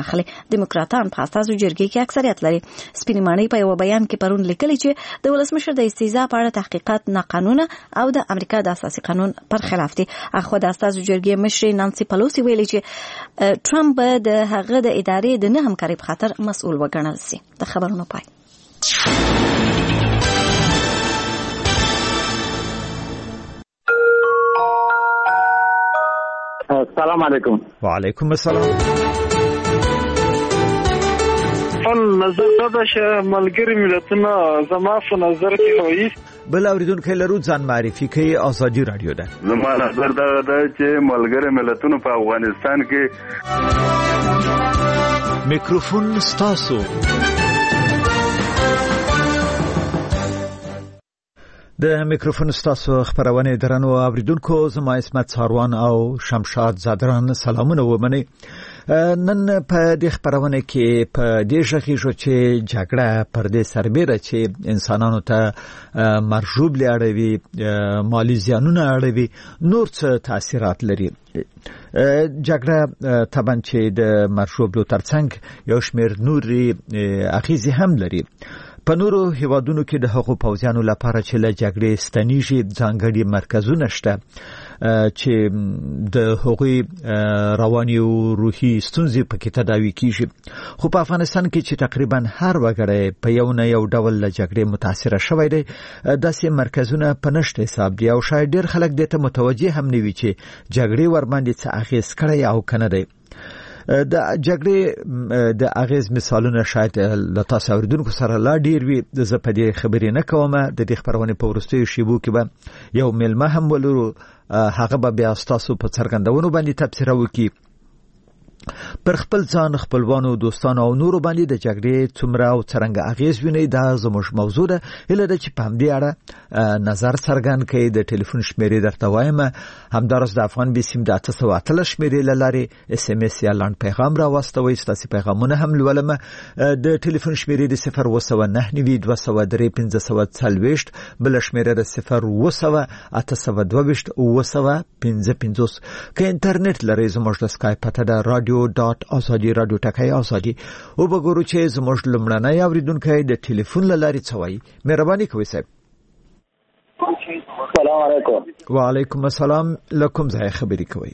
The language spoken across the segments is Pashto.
اخلي. دیموکراتان په اساسي جرګې کې اکثریت لري. سپینې ماڼۍ په یو بیان کې پرون لیکلي چې د ولسمشر د استیضاح په اړه تحقیقات ناقانونه او د امریکا د اساسي قانون پر خلاف دي. اخو د اساسي جرګې مشر نانسي پلوسی ویلي چې ټرمپ به د هغه د ادارې د نه همکارۍ په خاطر مسؤل وګڼل شي. د خبرونو پای. السلام علیکم. وعلیکم السلام. نظر دا چې ملګری ملتونه زما په نظر کې وایي بل اوریدونکو لرو ځان معرفي کوي. آزادي رادیو ده. زما نظر دا چې ملګری ملتونه په افغانستان کې میکروفون ستاسو. د میکروفون ستاسو خبرونه درنو اوریدونکو زما اسمت ساروان او شمشاد زادران سلامونه ومني. نن په دې خبرونه کې په دې ژغیږو چې جګړه پر دې سربېره چې انسانانو ته مرجوب لري مالی زیانونه اړوي نور څه تاثیرات لري. جګړه طبعا چې د مرجوب لو ترڅنګ یو شمېر نوري اغیزې هم لري. په نورو هیوادونو کې د حقوق پوځیانو لپاره چې له جګړې ستنیږي ځانګړي مرکزونه شته چې د حقوقي رواني او روحي ستونزې پکې تداوي کیږي. خو په افغانستان کې چې تقریبا هر وګړی په یو نه یو ډول له جګړې متاثر شوی دی داسې مرکزونه په نشته حساب دي او شاید ډېر خلک دې ته متوجه هم نه وي چې جګړې ورباندې څه اغیز کړی او کنه دی. د جګړې د اغیز مثالونه شاید له تاسو اوریدونکو سره لا ډیر وي. زه په دې خبرې نه کوم. د دې خبرونه په ورستیو شیبو کې به یو ملمه هم ولرو. هغه به بیا تاسو په څرګندونو باندې تبصره وکړي پر خپل ځان خپلوانو دوستانو او نورو باندې د جګړې څومره او څرنګه اغیز ویني. دا زموږ موضوع ده. هله د چې په همدې اړه نظر څرګند کړي. د ټلیفون شمیرې درته وایم. همدارس د افغان بیسیم د 813 شمیرې لاره اس ام اس یا لاند پیغام را واستوي. ستاسو پیغامونه هم لولم. د ټلیفون شمیرې د 019931540 بل شمیرې د 0822 که انټرنیټ لري زموږ د اسکایپ پته د radio.azadi radio ټکای ازادي او وګورو چې زموږ لمړنۍ اوریدونکو د ټلیفون لاري څوي. مهرباني کوئ صاحب. السلام علیکم. وعلیکم السلام. لکم ځای خبرې کوي.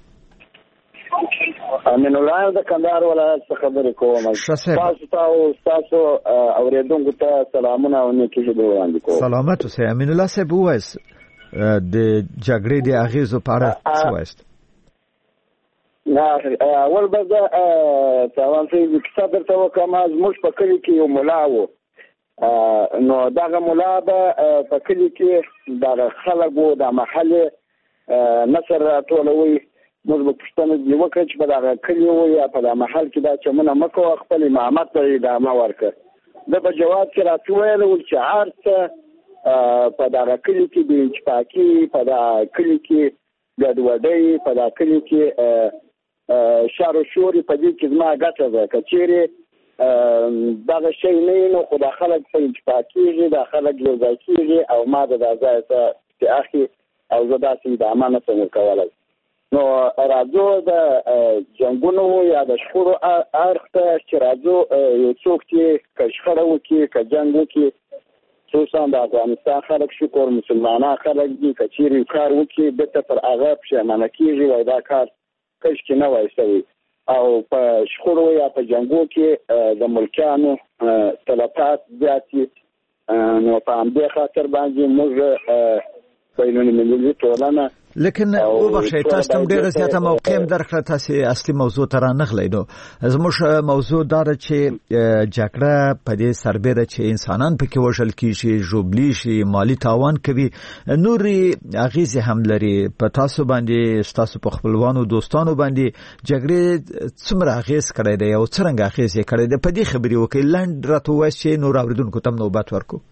امین الله د کندهار ولایت څخه خبرې کوم. تاسو اوریدونکو ته سلامونه او نیکی وړاندې کوم. سلامت اوسئ. امین الله صاحب وایس د جګړې د اغیزو په اړه څه وایست؟ نه اول به دا تاوان چې کیسه درته وکم. زموږ په کلي کې یو ملا و. نو دغه ملا به په کلي کې دغه خلکو د محلې نصر راټولوي. موږ به پوښتنه وکړو چې په دغه کلي و یا په دغه محل کې دا چمونه مه کوه، خپل امامت ته ادامه ورکړه. ده په جواب کې راته ویل چې هر څه په دغه کلي کې د اتفاقي، په دغه کلي کې ګډوډۍ، په دغه کلي کې شر و شوري په دې کې زما ګټه ده. که چیرې دغه شی نه نو خو دا خلک په اتفاق کېږي، دا خلک یو ځای کېږي او ما د دا ځای ته اخلي او زه داسې ادامه نه شم ورکولی. نو راځو د جنګونو یا د شخړو اړخ ته چې راځو یو څوک چې که شخړه وکړي، که جنګ وکړي، خصوصا د افغانستان خلک شکر مسلمانان خلک دي، که چیرې کار وکړي بېرته پر هغه پښیمانه کېږي وایي دا کار کشکې نه وای شوی. او په شخړو یا په جنګو کې د ملکیانو تلفات زیات دي. نو په همدې خاطر باندې موږ بینالمللي ټولنه لیکن او بخښئ تاسو ته ډېره زیاته موقع هم درکړه. تاسو اصلي موضوع ته رانغلی. نو زموږ موضوع دا ده چې جګړه په دې سربېره چې انسانان پکې وژل کېږي، ژوبلي شي، مالي تاوان کوي، نورې اغیزې هم لري په تاسو باندې، ستاسو په خپلوانو دوستانو باندې جګړې څومره اغیز کړی دی او څرنګه اغیز یې کړی دی؟ په دې خبرې وکړئ. لنډ راته ووایئ چې نور اورېدونکو ته نوبت ورکړو.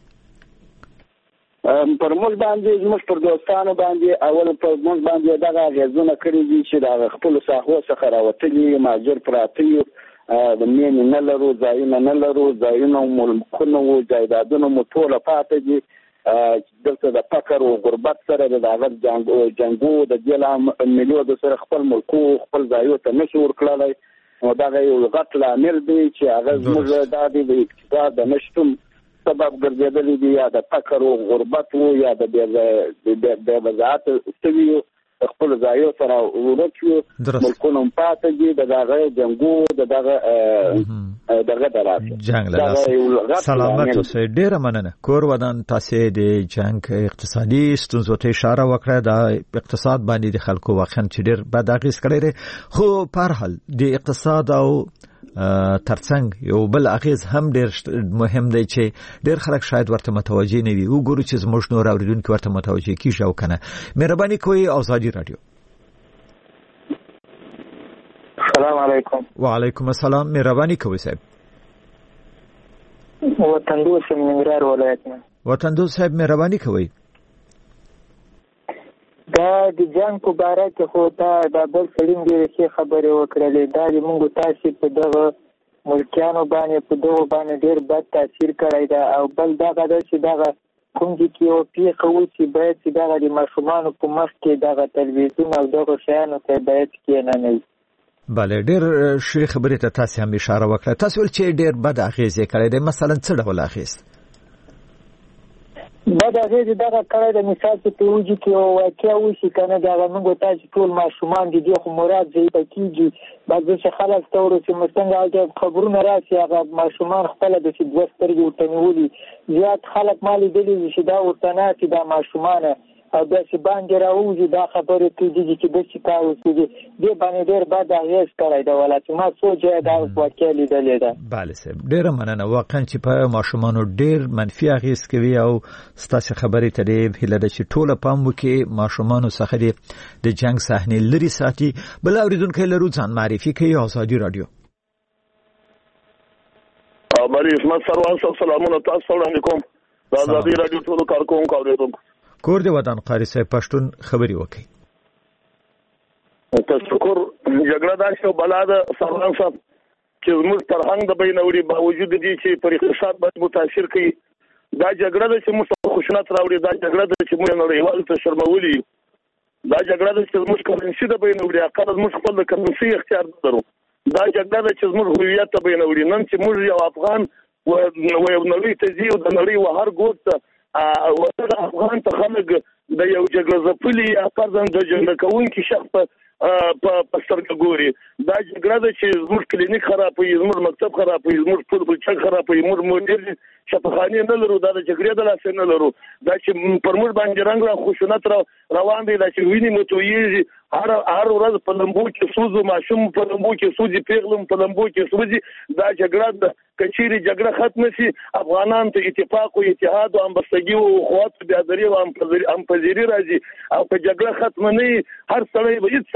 پر موږ باندې، زموږ پر دوستانو باندې اول پر موږ باندې دغه اغیزونه کړي دي چې د خپلو ساحو څخه راوتلي مهاجر پراته یو، د مینې نه لرو، ځایونه نه لرو، ځایونه ملکونه و جایدادونه مو ټوله پاته دي. دلته د فقر او غربت سره د هغه جنګو د دې له ملیو د سره خپل ملکو خپل ځایو ته نشي ورکړلی. نو دا یو غټ لامل دی چې هغه زموږ د اقتصاد د نشتون سبب ګرځېدلی دی، یا د فقر او غربت وو، یا د بې وضاحت سوي خپل ځایو سره ورک شو، ملکونه پاتې دي د دغه جنګو دغه جنگ له سلامت اوسئ. ډیره مننه. کور ودان تاسو د جنگ اقتصادي ستونزو ته اشاره وکړه. د اقتصاد باندې د خلکو واخن چې ډیر بد اغیز کړی، خو په هر حال د اقتصاد او ترڅنګ یو بل اغیز هم ډیر مهم دی چې ډیر خلک شاید ورته متوجي نه وي. وګورو چې زموږ نور اوریدونکو ورته متوجي کیږي او کنه. مهرباني کوئ آزادی رادیو. السلام علیکم. وعلیکم السلام. مهرباني کوئ صاحب. وطندوس ننګرهار ولایت نه. وطندوس صاحب مهرباني کوئ. دا د جنگ په باره کې خو دا د بل سلیم ډېرې ښې خبرې وکړلې. دا د موږ تاسې په دغه ملکیانو باندې په دغو باندې ډېر بد تاثیر کړی ده. او بل دغه ده چې دغه کوم ځای کې یوه پیښه وشي باید چې دغه د ماشومانو په مخ کې دغه تلویزیون او دغو شیانو ته باید کښېننئ. بله ډېر ښې خبرې ته تاسې هم اشاره وکړه. تاسې ویل چې ډېر بد اغېز یې کړی دی. مثلا څه ډول اغېز؟ بد اغېز دغه کړی د مثال چې په وجود کې یو واقعه وشي که نه، دغه موږ تاسې ټول ماشومان د دې خو مراد ضعیفه کېږي. بعضې چې خلک ته ورسي موږ څنګه هلته خبرونه راسي، هغه ماشومان خپله داسې دوه سترګې ورته نیولي. زیات خلک ما لیدلي دي چې دا ورته ناستي دا ماشومانه او داسې باندې راوځي دا خبرې کېږي چې داسې کار وکړي. دې باندې ډېر بد اغېز کړی دی. ولکه ما څو ځایه دا واقعه لیدلې ده. بله صاحب ډېره مننه. واقعا چې په ماشومانو ډېر منفي اغېز کوي او ستاسې خبرې ته ډېر هیله ده چې ټوله پام وکړي ماشومانو څخه د جنګ صحنې لرې ساتي. بل اورېدونکی لرو، ځان معرفي کوي. آزادي رادیو. مری عصمت سروان صاحب سلامونه تاسو وړاندې کوم. د آزادي رادیو ټولو کارکوونکو اورېدونکو کور دی ودان قاری صاحب پښتون خبري وکي. تشکر. جګړه دا شو بلا د سروان صاحب چې موږ فرهنګ د بینوري باوجود دي چې پر اقتصاد باندې متاثر کوي. دا جګړه د چې موږ خوشنات راوړي، دا جګړه د چې موږ نړیوال ته شرمولي، دا جګړه د چې موږ کرنسي د بینوري عقل موږ خپل د کرنسي اختیار درو، دا جګړه د چې موږ هویت ته بینوري. نن چې موږ یو افغان و یو نړۍ ته ځي او د نړۍ و هر ګوټ وطن افغان ته خلک د یو جګړه ځپلي یا فرضاً د جګړه کوونکي شخص په سترګه ګوري. دا جګړه ده چې زموږ کلینیک خرابوي، زموږ مکتب خرابوي، زموږ فوټبال چک خرابوي، موږ مدیر شفاخانې نه لرو، دا د جګړې د لاسه نه لرو. دا چې پر موږ باندې رنګ را خشونت روان دی، دا چې ویني مو تویېږي هر ورځ په لمبو کې سوزو، ماشوم په لمبو کې سوزي، پیغلم په لمبو کې سوزي. دا جګړه د کچيري جګړه ختم شي، افغانان ته اتفاق او اتحاد او همبستګي او اخوات بیادري او همپذیري راځي او په جګړه ختم نه هر سړی به هیڅ.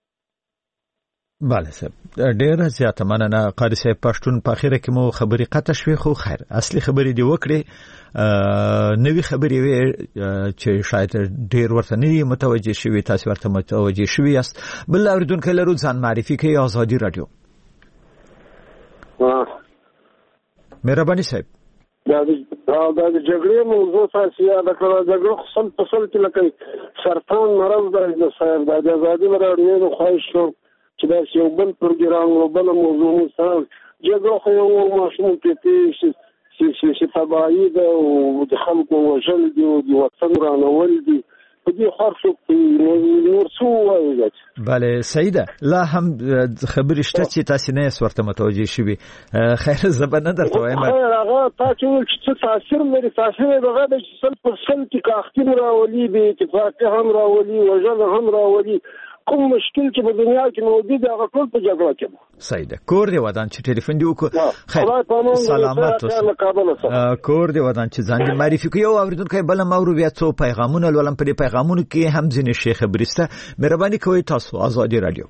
بله صاحب ډېر زیاته مننه قاری صاحب. پښتون په اخره کې مو خبرې قطع شوې، خو خیر اصلي خبرې دی وکړې. نوې خبرې وې چې شاید ډېر ورته نه متوجه شوي، تاسو ورته متوجه شوي یاست. بل اوریدونکو لرو، ځان معرفي کوي. آزادي رادیو. مهرباني صاحب. دا د جګړې موضوع تاسو یاد کړئ. جګړه خپل فصل کې لکه سرطان مرض د صاحب د آزادي رادیو خواهش کوم چې دا یو بل پروګرام او بل موضوع سره جګړه خو یو ماشوم کې چې تبعی ده او د خلکو وژل دي او د وطن رانول دي په دې خرڅو نور څه وایي. بله سیده لا هم خبرې شته چې تاسو نه ورته متوجه شوي. خیر زبر نه درته وایم. خیر هغه تاسو چې تاثیر لري، تاثیر دغه د 100% کې کاختین راولي، به اتفاق هم راولي، وژل هم راولي. کوم مشکل چې په دنیا کې موجود هغه ټول په جګړه کې ده. سیده کور دی ودان چې ټلیفون دی وکړه. خیر سلامت اوسه. کور دی ودان چې ځان دې معرفي کوي. او اوریدونکو بل مورو بیا څو پیغامونه ولم په دې پیغامونو کې هم ځینې شیخ برسته. مهرباني کوئ تاسو آزادي رادیو.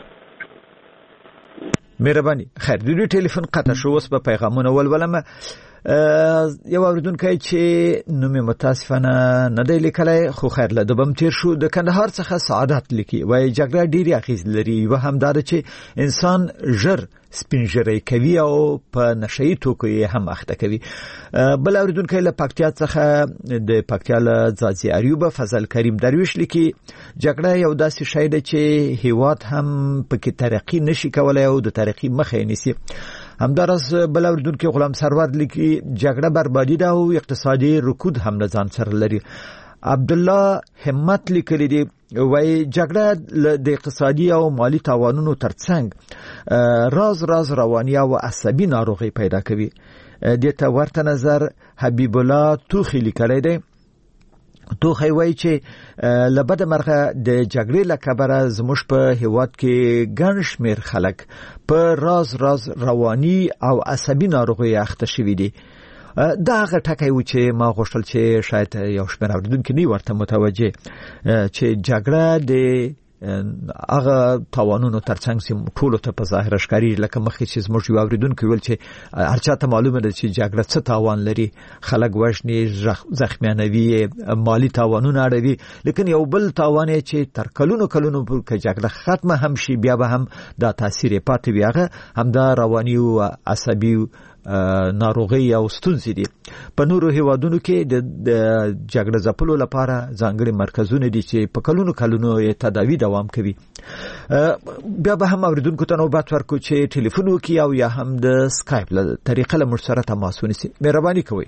مهرباني. خیر د ټلیفون قطع شو، اوس په پیغامونه ولولم. یو اوریدونکی چې نوم متاسفانه نه دی لیکلی خو خیر له دوبم تیر شو د کندهار څخه سعادت لیکي وایي جګړه ډېرې اغېز لري یوه همدا ده چې انسان ژر سپینږیری کوي او په نشهیي توکو یې هم اخته کوي. بل اوریدونکی له پکتیا څخه د پکتیا له ځاځي اریوبه فضل کریم درویش لیکي جګړه یو داسې شی ده چې هیواد هم پکې ترقي نشي کولی او د ترقي مخه یې نیسي. همدارس بل اوریدونکی غلام سرور لیکي جګړه بربادي ده او اقتصادي رکود هم نه ځان سره لري. عبد الله همت لیکلی دی وای جګړه د اقتصادي او مالی تاوانونو ترڅنګ راز رواني او عصبي ناروغي پیدا کوي. د ته ورته نظر حبیب الله توخی لیکلی دی. توخی وای چې لبد مرغه د جګړې له کبره زموږ په هیواد کې ګڼ شمېر خلک په راز رواني او عصبي ناروغي اخته شوي دي. دا هغه ټکی و چې ما غوښتل چې شاید یو شمېر اوریدونکي نه ورته متوجه چې جګړه د هغه تاوانونو ترڅنګ چې ټولو ته په ظاهره ښکاري لکه مخکې چې زموږ یو اوریدونکی ویل چې هر چا ته معلومه ده چې جګړه څه تاوان لري خلک وژني زخمیانوي مالی تاوانونه اړوي لیکن یو بل تاوان چې تر کلونو که جګړه ختمه هم شي بیا به هم دا تاثیر پاتې وي هغه همدا رواني او عصبي ناروغي او ستونزې دي. په نورو هیوادونو کې د جګړه ځپلو لپاره ځانګړي مرکزونه دي چې په کلونو یې تداوی دوام کوي. بیا به هم اوریدونکو ته نوبت ورکو چې ټلیفون وکړي او یا هم د سکایپ له طریقه له موږ سره تماس ونیسي. مهرباني کوئ.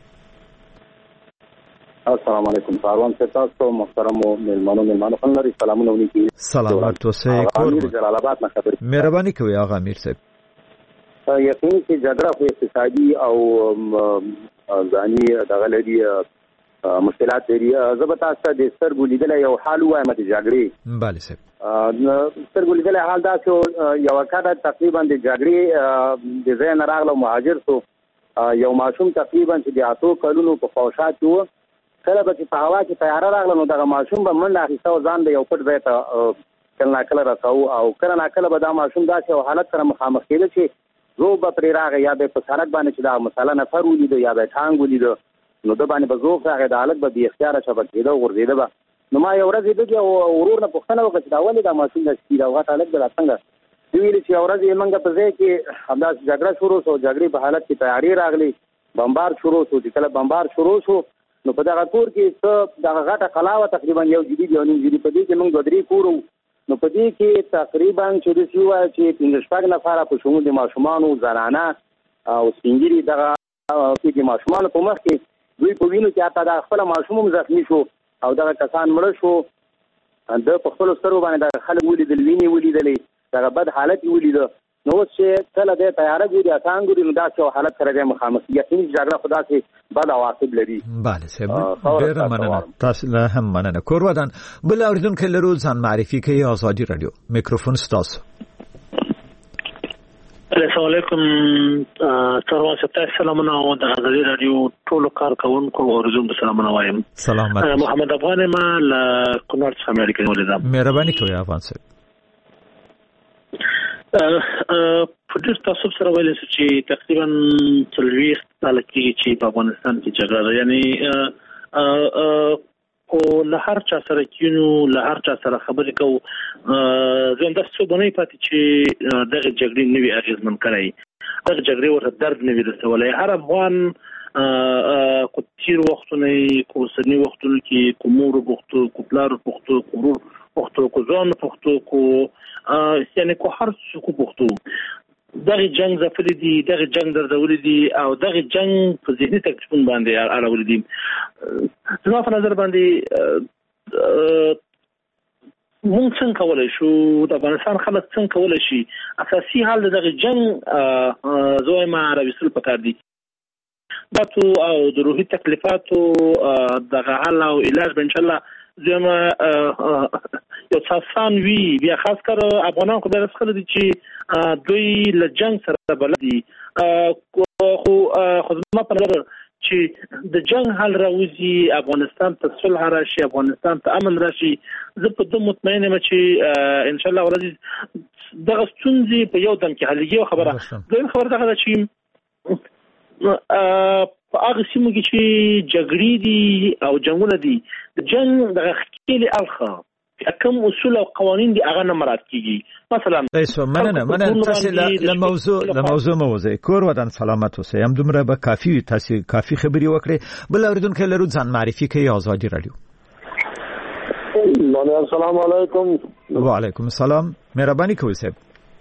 السلام علیکم ساروان صاحب تاسو محترم مهمانو خلک سلامونه ونیسي. سلامات اوسئ. جلال آباد نه خبر. مهرباني کوئ آقا امیر صاحب. یقیني چې جګړه خو اقتصادي او ځاني دغه لري مشکلات لري. زه به تاسو ته د سترګو لیدلی یو حال ووایم د جګړې. بله صاحب. سترګو لیدلی حال دا چې یوه کډه تقریبا د جګړې د ځای نه راغله مهاجر شو. یو ماشوم تقریبا چې د 8 کلونو په خواوشا کې و کله به چې په هوا کې طیاره راغله نو دغه ماشوم به منډه اخیسته او ځان د یو پټ ځای ته کله ناکله رساو او کله ناکله به دا ماشوم داسې یو حالت سره مخامخ کېده چې زو به پرې راغی یا به په سړک باندې چې دا مثلا نفر ولیده یا به ټانګ ولیده نو د باندې به زوف راغی د هلک به بې اختیاره چپه کېده او غورځېده به. نو ما یو ورځ دغې ورور نه پوښتنه وکړه چې دا ولې دا ماشوم داسې کېده او غټ هلک به دا څنګه ویلي چې یو ورځ یې موږ په ځای کې همداسې جګړه شروع شو جګړې په حالت کې تیاري راغلې بمبار شروع شو چې کله بمبار شروع شو نو په دغه کور کې څه دغه غټه قلا وه تقریبا 1 جدي 1.5 جدي په دې کې موږ 2-3 کور وو. نو په دې کې تقریبا چې د سیوا چې 15 نفره په شمول د ماشومانو زنانه او سپینګیري دغه کې ماشومان په مخ کې دوی په وینو کې حتی د خپل ماشوم زخمی شو او دغه کسان مړ شو. د په خپل سترګو باندې د خلک ولیدل ویني ولیدلې دغه بد حالت ولیده. نو چې کله د تیاره ګوري اسان ګوري نو دا چې حالت سره د مخامخ یقیني جګړه خدا سي بد عواقب لري. بله صاحب ډیر مننه تاسو له هم مننه. کور ودان بل اوریدونکو لرو ځان معرفي کوي آزادي رادیو میکروفون ستاسو. السلام علیکم سروان صاحب سلامونه او د آزادي رادیو ټول کارکونکو اوریدونکو سلامونه وایم. سلامات. محمد افغان ما له کونړ څخه امریکا ولیدم. مهرباني کوئ افغان صاحب. په دې تاسو سره ویل چې تقریبا 40 کال کې چې په افغانستان کې جګړه یعنی او له هر چا سره کینو له هر چا سره خبرې کوو زنده څه بنې پاتې چې دغه جګړې نوې اغیزمن کړای دغه جګړې ورته درد نه وي رسولی. هر افغان کو تیر وختونه کو سنی وختونه کې کو مور بوختو کو پلار بوختو کو ورور بوختو کو ځان بوختو کو یعنی کو هر څه کو بوختو دغه جنگ زفری دي دغه جنگ دردولي دي او دغه جنگ په ذهني تکلیفون باندې اړولي دي. زما په نظر باندې مونږ څنګه کولای شو د افغانستان خلک څنګه کولای شي اساسي حل دغه جنگ زویما راوستل پکار دي دا او د روحي تکلیفاتو دغه حل او علاج ان شاء الله زما یو څاسان وی بیا خاص کر افغانان خو به رسخه دي چې دوی له جنگ سره بلد دي خو خدمت په نظر چې د جنگ حل راوځي افغانستان ته صلح راشي افغانستان ته امن راشي زه په دې مطمئن یم چې ان شاء الله ورځ دغه ستونزې په یو دم کې حلېږي. خبره دویم خبره ده چې په هغه سیمو کې چې جګړې دي او جنگونه دي د جنگ د خېلې الخه کوم اصول او قوانين دي هغه نه مراعات کیږي. مثلا ایسو مننه تاسو له موضوع کور ودان سلامت اوسئ. هم دومره به تاسو کافي خبري وکړي. بل اوریدونکو لرو ځان معرفي کوي آزادي رادیو. السلام علیکم. و علیکم السلام. مهرباني کوئ صاحب.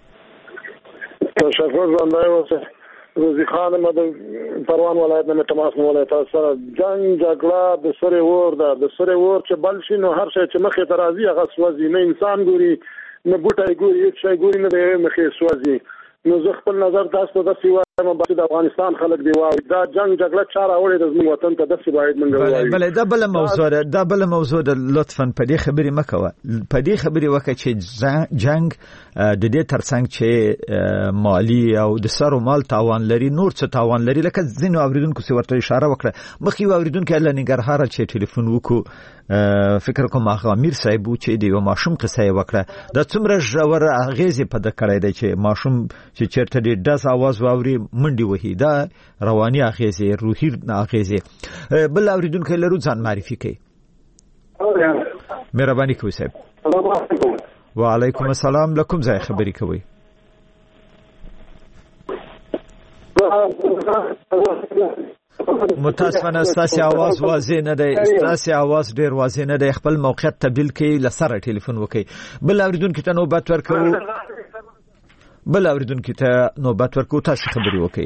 تشکر زنده اوسئ. روزی خان ما د پروان ولایت نه تماس ولایت سره جنگ جګړه د سره ور ده د سره ور چې بل شي نو هر شي چې مخې ته راځي هغه سوځي نه انسان ګوري نه بوټي ګوري هیڅ شي ګوري نه د مخې سوځي. نو زه خپل نظر تاسو ته وایم چې د افغانستان خلک دی وايي دا جنگ جګړه چاره وړي د زموږ وطن ته داسې باید منګو وایي. بل دا بل موضوع د لطفاً په دې خبرې مکوه. په دې خبرې وکړه چې جنگ د دې ترڅنګ چې مالی او د سر او مال تاوان لري نور څه تاوان لري لکه ځینو اوریدونکو څه ورته اشاره وکړه. مخکې اوریدونکو له ننګرهار چې ټلیفون وکړو فکر کوم هغه امیر صاحب چې د یو ماشوم قصه وکړه د څومره ژور اغیزې په د کړای دی چې ماشوم چې چیرته د داس आवाज واوري منډي وهي دا رواني اغیزې روحي اغیزې. بل اوریدونکو لرو ځان معرفي کوي. مهرباني کوئ صاحب. وعلیکم السلام. لکم ځای خبرې کوي. متاسفانه ستاسو आवाज واضح نه دی. ستاسو आवाज ډیر واضح نه دی. خپل موقعیت تبدیل کړئ لسره ټلیفون وکړئ. بل اوریدونکو ته نوبت ورکو تاسو خبرې وکړئ.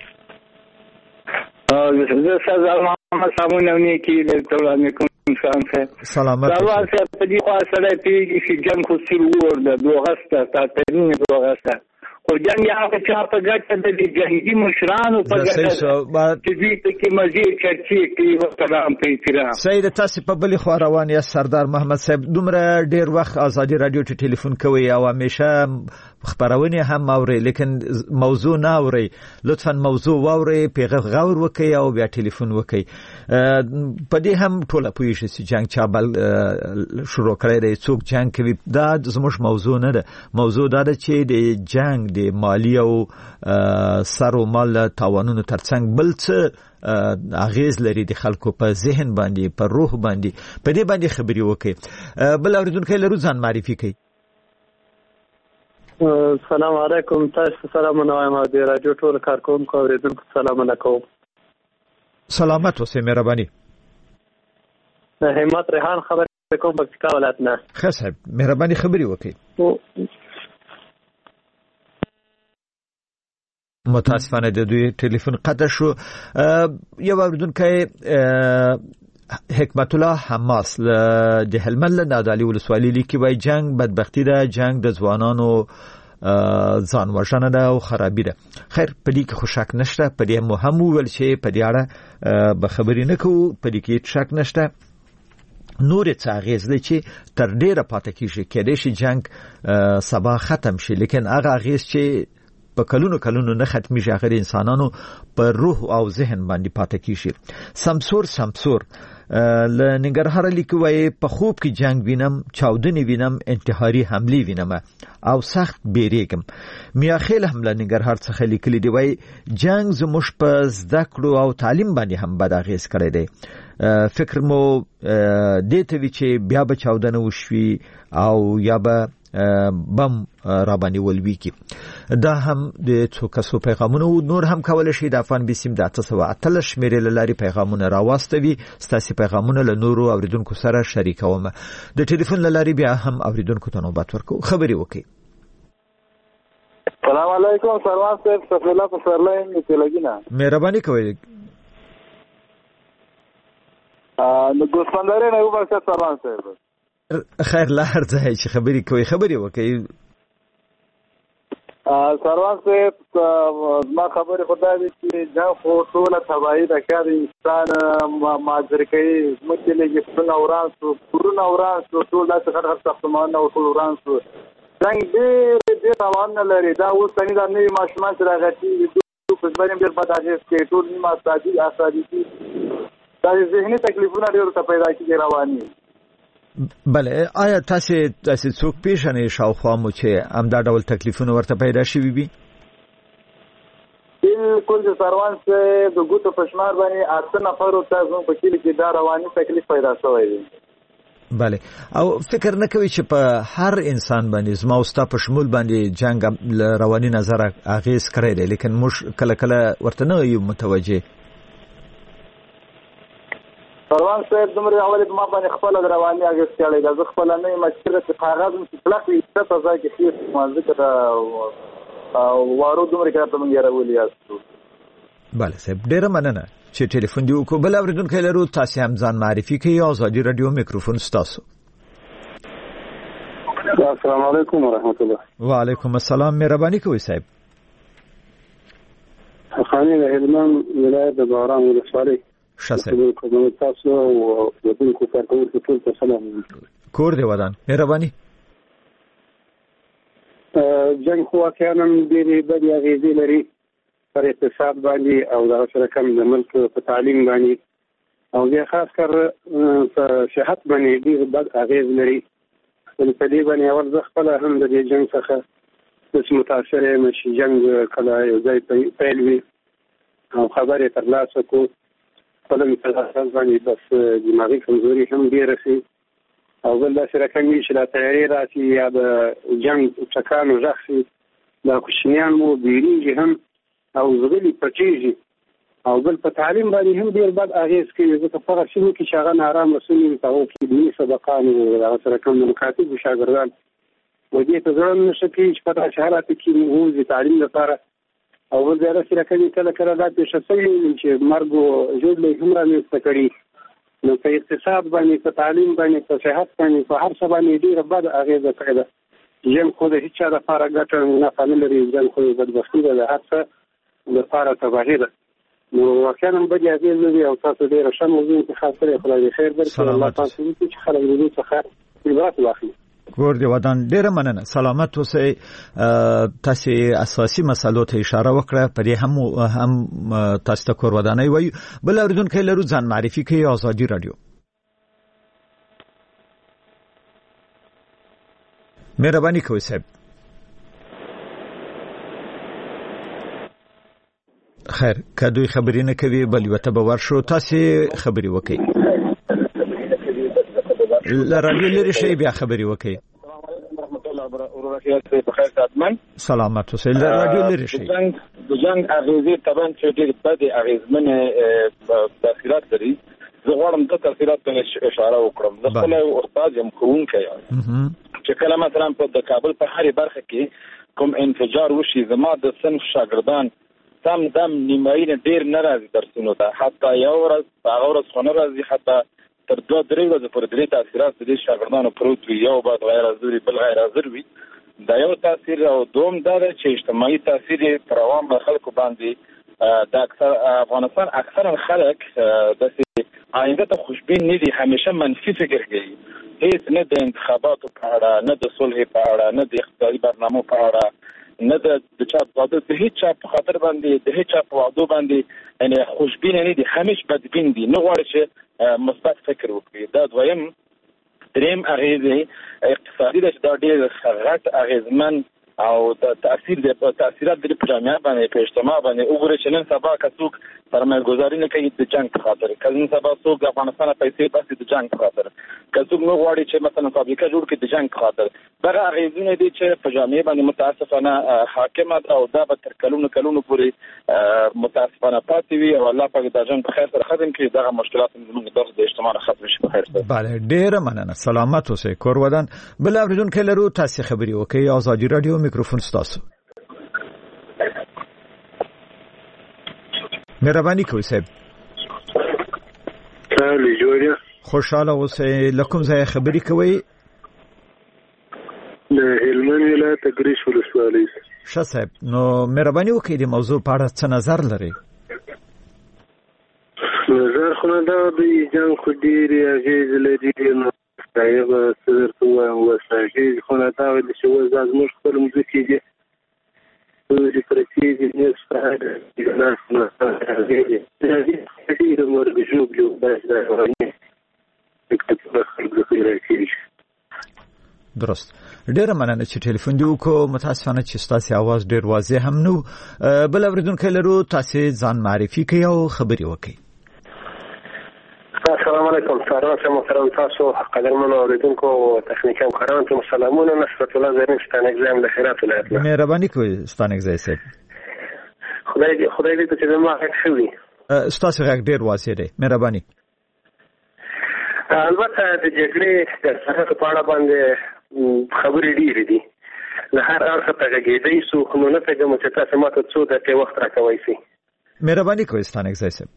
زه سلام محمد صاحبونه کې له تولانه کوم سلامت. سلام په دې خاصه پیږي چې جنگ خو سر ورده دوغسته تاترین دوغسته خو جنگ هغه چې په ګټه د جنگي مشرانو په ګټه چې دې کې مزي چرچې کوي او سلام په احترام. سید تاسو په بلی خو روان یا سردار محمد صاحب دومره ډیر وخت آزادي رادیو ته ټلیفون کوي او همیشه خبرونه هم اوري لیکن موضوع نه اوري. لطفا موضوع واوري پیغام غور وکي او بیا ټلیفون وکي. په دې هم ټوله پوي شي چې جنگ چا بل شروع کړی دی څوک جنگ کوي. دا زموږ موضوع نه ده. موضوع دا ده چې د جنگ د مالی او سر او مال تاوانونو ترڅنګ بل څه اغیز لري د خلکو په ذهن باندې په روح باندې په دې باندې خبري وکي. بل اوریدونکو لرو ځان معرفي کوي. السلام علیکم. تاسو سلام وایم او د رادیو ټول کارکونکو اوریدونکو سلام علیکم. سلامت اوسئ. مهرباني. همت ریحان خبر کوم پکتیکا ولایت نه. ښه صاحب مهرباني خبري وکړئ. متاسفانه د دوی ټلیفون قطع شو. یو اوریدونکو حکمت الله حماس د هلمند د نادعلي ولسوالۍ لیکي وای جنگ بدبختی ده. جنگ د ځوانانو ځان وژنه ده او خرابي ده. خیر په دې کې خو شک نشته. په دې مهم ول چې په دې اړه به خبرې نه کوو. په دې کې شک نشته. نور څه اغیز دی چې تر ډیره پاتې کیږي. کېدای شي جنگ سبا ختم شي لیکن هغه اغیز چې په کلونو نه ختميږي هغه انسانانو په روح او ذهن باندې پاتې کیږي. سمسور ل ننګرهار لیکوي په خوب کې جنگ وینم چاودنی وینم انتحاري حمله وینم او سخت بیریګم. میاخیل هم ل ننګرهار څخه لیکلي دی وای جنگ زموږ په زده کړو او تعلیم باندې هم بد اغیز کړی دی. فکر مو دې ته وی چې بیا به چاودنه وشوي او یا به بم را باندې ولوي کی. دا هم د څوکسو پیغامونه نور هم کول شي. د افغان بسیم د 813 شمیرې لاري پیغامونه راوستوي. ستاسو پیغامونه له نورو اوریدونکو سره شریکوم. د ټلیفون لاري بیا هم اوریدونکو ته نوبت ورکو خبري وکي. السلام علیکم سروان صاحب صفی الله پسرلاین میتلګینا. مهرباني کوئ. نو ګوسفندره نه وباسه سروان صاحب. خیر لار ځای چې خبري وکي. سروان صاحب ما خبره خدای دې چې دا خو ټول تبعی د کار انسان ماجر کوي. مکلې څنګه اورانسو پرونه اورانسو ټول د هر ساختمان او ټول اورانسو څنګه دې توان لري. دا اوس څنګه د نوې ماشومان سره غټي په ځبریم ډېر بداجه کې ټول نیمه اسادي دا ذهني تکلیفونه ډېر ته پیدا کیږي رواني. بله آیا تاسو څوک پیژنې شاوخوا مو چې همدا ډول تکلیفونه ورته پیدا شوي وي؟ بالکل د سروان څخه د ګوتو په شمار باندې 8 نفر ته زموږ په کلی کې دا رواني تکلیف پیدا شوی دی. بله او فکر نه کوي چې په هر انسان باندې زما او ستا په شمول باندې جنگ رواني نظر اغیز کړی دی لیکن موږ کله کله ورته نه یو متوجه. سروان صاحب دومره اول ما باندې خپل رواني اغیز کړی دا زه خپل نه مشکره چې کاغذ چې پلاک یې څه ځای کې خیر مازه کړه وارو دومره کړه ته مونږ راولي یاستو. بله صاحب ډیره مننه چې ټلیفون دی وکړو. بل اوریدونکو لرو تاسو هم ځان معرفي کړئ. آزادي رادیو میکروفون ستاسو. السلام علیکم ورحمت الله. وعلیکم السلام. مهرباني کوئ صاحب. خاني د هلمند ولایت د باران ولسوالۍ شاسه کوم تاسو او د دې کو کارکونکو ټول ته سلام. کور دی ودان. مهرباني. جنگ خو احيانا ډېرې بدې اغېزې لري پر اقتصاد باندې او دا سره کم د ملک په تعلیم باندې او بیا خاص کر په صحت باندې ډېر بد اغېز لري. په دې باندې اول ځخ خپل هم د دې جنگ څخه د متاثر یم چې جنگ کله یو ځای پیل وي او خبرې ترلاسه کو خپل مثال باندې بس دماغي کمزوري هم ډېره شي او بل دا سره کوي چې د تیاری راشي یا د جنگ ټکانو ځخ دا کوشنیان مو بیریږي هم او زغلی پچیږي او بل په تعلیم باندې هم ډیر بد اغیز کوي. زه په هغه شنو کې چې هغه نارام رسولي تاو کې دیني سبقان او سره کوم مکاتب شاګردان و دې ته ځان نشي چې په شهرات کې موږ تعلیم لپاره او بل ځای سره کوي کله کله دا پېښه شوی چې مرګ او جوړ هم رامنځته کړي نو په اقتصاد باندې په تعلیم باندې په صحت باندې په هر څه باندې ډیر بد اغیز کوي. یم خو د هیڅ چا لپاره ګټه نه فاميلي یم خو بدبختی ده هر څه لپاره تباهی ده. نو واقعا به دې اغیز لري او تاسو ډیر ښه موضوع انتخاب کړی. خدای خیر درکړي. الله تاسو دې چې خلک دې څخه عبرت واخلي. کور دی ودان. ډیره مننه. سلامت اوسئ. تاسو اساسي مسلو ته اشاره وکړه پر هم تاسو ته کور ودانای وای. بل اوریدونکو لرو ځان معرفي کوي. آزادي رادیو. مهرباني کوئ صاحب. خیر کدوې خبرې نه کوي بل یو ته به ورشو تاسو خبرې وکړئ. لرادیو لري شي بیا خبرې وکړئ. سلامت اوسئ. لرادیو لري شي. د جنگ اغیزې طبعا چې ډېر بد اغیزمنه تاثیرات لري. زه غواړم د تاثیرات ته اشاره وکړم. زه خپل استاد یم ښوونکی یم چې کله مثلا په کابل په هرې برخه کې کوم انفجار وشي زما د صنف شاګردان سم دم نیمایي نه ډیر نه راځي درسونو ته. حتی یو ورځ هغه ورځ خو نه راځي حتی تر 2-3 ورځې پورې درې تاثیرات د شاګردانو پروت وي. یو بعد غیر حاضر بل غیر حاضر وي. دا یو تاثیر او دوم دا چې اجتماعي تاثیر پر عوام خلکو باندې د اکثر افغانستان اکثر خلک د آینده ته خوشبین نه دي. همیشه منفي فکر کوي. هیڅ نه د انتخاباتو په اړه نه د صلح په اړه نه د اقتصادي برنامو په اړه نه د چا په د هیڅ چا په خاطر باندې د هیڅ چا په وعدو باندې یعنی خوشبین نه دي. همیش بدبین دي. نه غواړي چې مثبت فکر وکړي. دا دویم. دریم اغیزې اقتصادي ده چې دا ډېر غټ اغیزمن او د تاثیرات د جامعه باندې په اجتماع باندې وګورئ چې نن سبا که څوک سرمایه ګذاري نه کوي د جنگ په خاطر که نن سبا څوک د افغانستان پیسې باسي د جنگ په خاطر که څوک نه غواړي چې مثلا فابریکه جوړ کړي د جنگ په خاطر دغه اغیزونه دي چې په جامعه باندې متاسفانه حاکمه ده او دا به تر کلونو پورې متاسفانه پاتې وي او الله پاک دا جنگ په خیر سره ختم کړي. دغه مشکلات زموږ د اجتماع ختم شي په خیر سره. بله ډېره مننه. سلامت اوسئ. کور ودان. بل اوریدونکو لرو تاسو خبرې وکړئ. آزادي رادیو میکروفون ستاسو. مهرباني کوئ صاحب. تعالی جوړه. خوشاله اوسئ. لکم ځای خبرې کوئ. د هلمند ولایت ګریش ولسوالۍ. ښه صاحب. نو مهرباني وکړئ د موضوع په اړه څه نظر لرئ؟ نظر خو نه دا د جنګ خو ډېرې اغېزې لري. نو هغه څه درته ووایم اوس اغېزې خو نه دا ویل چې اوس دا زموږ خپل مځکې دي ټولې پرتې دي. هېڅ ډېره مرګ ژوبلې داسې روانې خلک ذخیره کېږي. درست. ډیره مننه چې ټلیفون دی وکړو. متاسفانه چې تاسو आवाज ډیر واضح هم نو. بل اوریدونکو لرو، تاسو ځان معرفي کړئ او خبري وکړئ. السلام علیکم. سلام محترم تاسو قدرمن اوریدونکو او تخنیکی همکاران ته سلامونه. نصرت الله زرین ستانګزایم د خیرات ولایت. مهرباني کوئ ستانګزای صاحب. خدای دې ته ما حق شوي. تاسو غږ ډیر واضح دی. مهرباني. البته د جګړې د سرحد په اړه باندې خبرې ډېرې دي. له هر اړخه ته غږېدی سو، نو نه پوهېږم چې تاسو ماته څو دقیقې وخت راکوی شئ. مهرباني کوئ ستانګزای صاحب.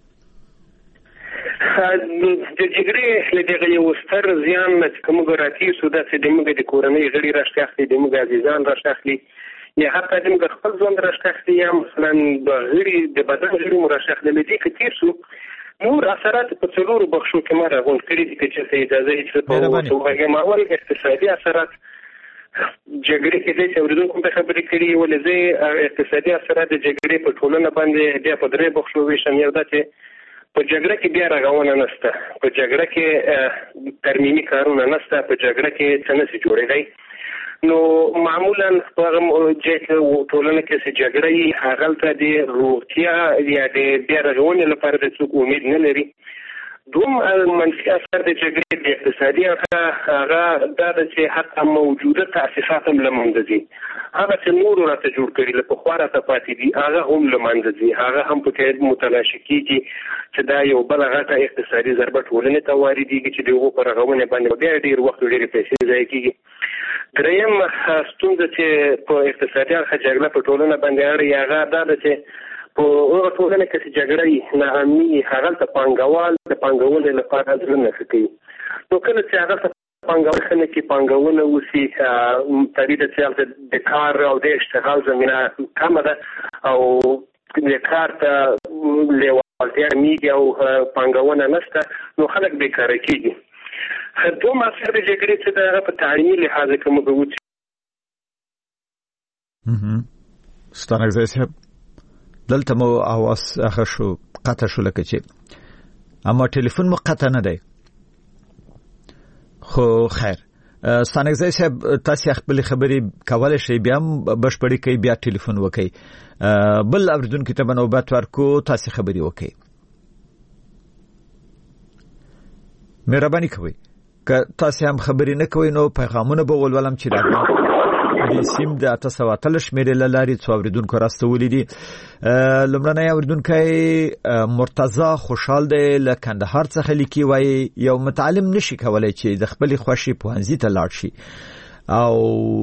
د جګړې له دغه یو ستر زیان چې کومه ګراتي سو د موږ د کورنۍ غړي راښکاخلي، د موږ عزیزان راښکاخلي، یا حتی د موږ خپل ژوند راښکاخلي، یا مثلا د غړي د بدن غړي مو راښکاخلي. له دې کې تېر سو نور اثرات په څلورو بخشو کې ما راغونډ کړي دي چې اجازه یې چې په وګړي اول اقتصادي اثرات جګړې کې د اوریدونکو په خبرې کړي، ولې زه اقتصادي اثرات د جګړې په ټولنه باندې بیا په درې بخشو ویشم. یو دا چې په جګړه کې بیا رغونه نشته، په جګړه کې ترمیمي کارونه نشته، په جګړه کې څه نشي جوړېدی. نو معمولا په هغه ټولنه کې چې جګړه یې هغلته د روغتیا یا د بیا رغونې لپاره د څوک امید نه لري. دوم منفي اثر د جګړې د اقتصادي هغه دا ده چې حتی موجوده تاسیسات هم له منځه ځي. هغه چې نورو راته جوړ کړي له پخوا راته پاتې دي هغه هم له منځه ځي، هغه هم پکې متلاشي کېږي چې دا یو بله غټه اقتصادي ضربه ټولنې ته واردېږي چې د هغو په رغونې باندې بیا ډېر وخت او ډېرې پیسې ضایع کېږي. دریم ستونزه چې په اقتصادي اړخه جګړه په ټولنه باندې اړوي هغه دا ده چې په هغه ټولنه کې چې جګړه وي ناامني هغلته پانګوال د پانګونې لپاره زړه نه ښه کوي. نو کله چې هغلته پانګونه کې پانګونه وشي ترې چې هلته د کار او د اشتغال زمینه کمه ده او د کار ته لیوالتیا میږي او پانګونه نشته، نو خلک بیکاره کېږي. دوم اثر د جګړې چې د په تعلیمي لحاظ کې موږ وڅ ستانګزای صاحب دلته مو اواز اخر شو قطع شو لکه چې اما ټلیفون مو قطع نه دی. خو خیر ستانګزای صاحب تاسو خپل خبرې کولای شئ بیا بشپړی کوي بیا ټلیفون وکړئ. بل اوریدونکو ته نوبت ورکو تاسو خبرې وکړئ. مهرباني کوئ که تاسو هم خبرې نه کوئ نو پیغامونه به ولولم چې راغلي د سیم د 813 شمیرې لاري څو اوریدونکو راستولې دي. لمړنۍ اوریدونکو مرتضی خوشحال دی له کندهار څخه لیکي، وایي یو متعلم نشي کولای چې د خپل خوښي پوهنځي ته لاړ شي، او